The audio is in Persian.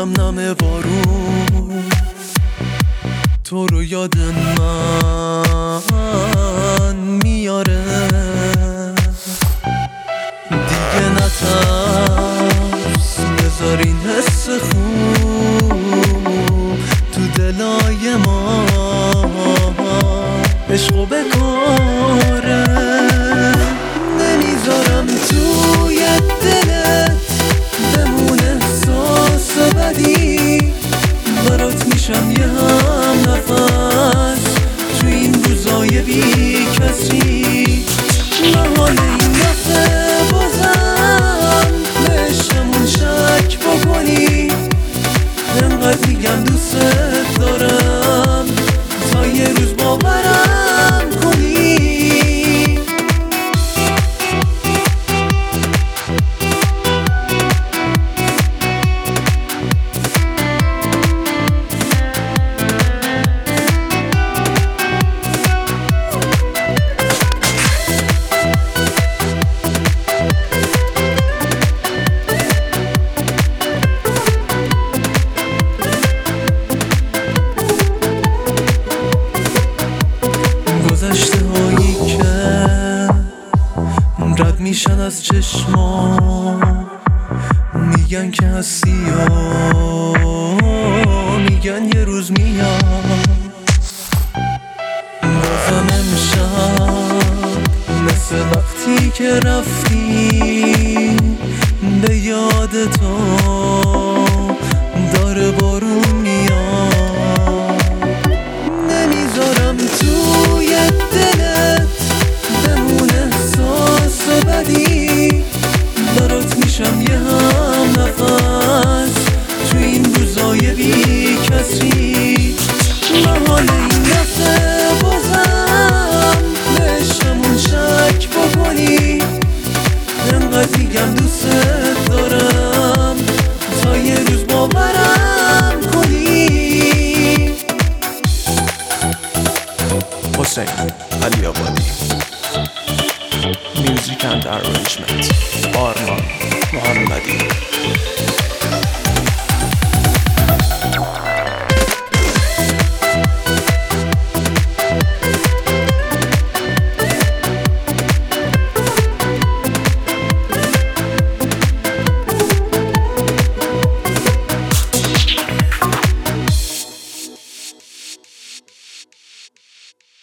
نم نم بارون تو رو یاد من میاره، دیگه نترس بذار این حس خوب تو دلای ما عشقو بکاره. نمیذارم توی دلت بمونه احساس بدی، برات میشم یه هم نفس تو این روزای بی کسی. محال این دفعه بازم بهشمون شک بکنی، انقدر میگم دوست دارم تا یه روز باورم کنی. گذشته هایی که رد میشن از چشمام، میگن که هستی و میگن یه روز میاد. بازم امشب مثل وقتی که رفتی به یاد تو داره بارون میاد. نمیذارم توی دلت بمونه احساس بدی، برات میشم یه هم نفس تو این روزای بی کسی. محال این دفعه بازم بهشمون شک بکنی، انقدر میگم دوست دارم تا یه روز باورم کنی. حسین علی آبادی، میوزیک اند ارانجمنت آرمان محمدی.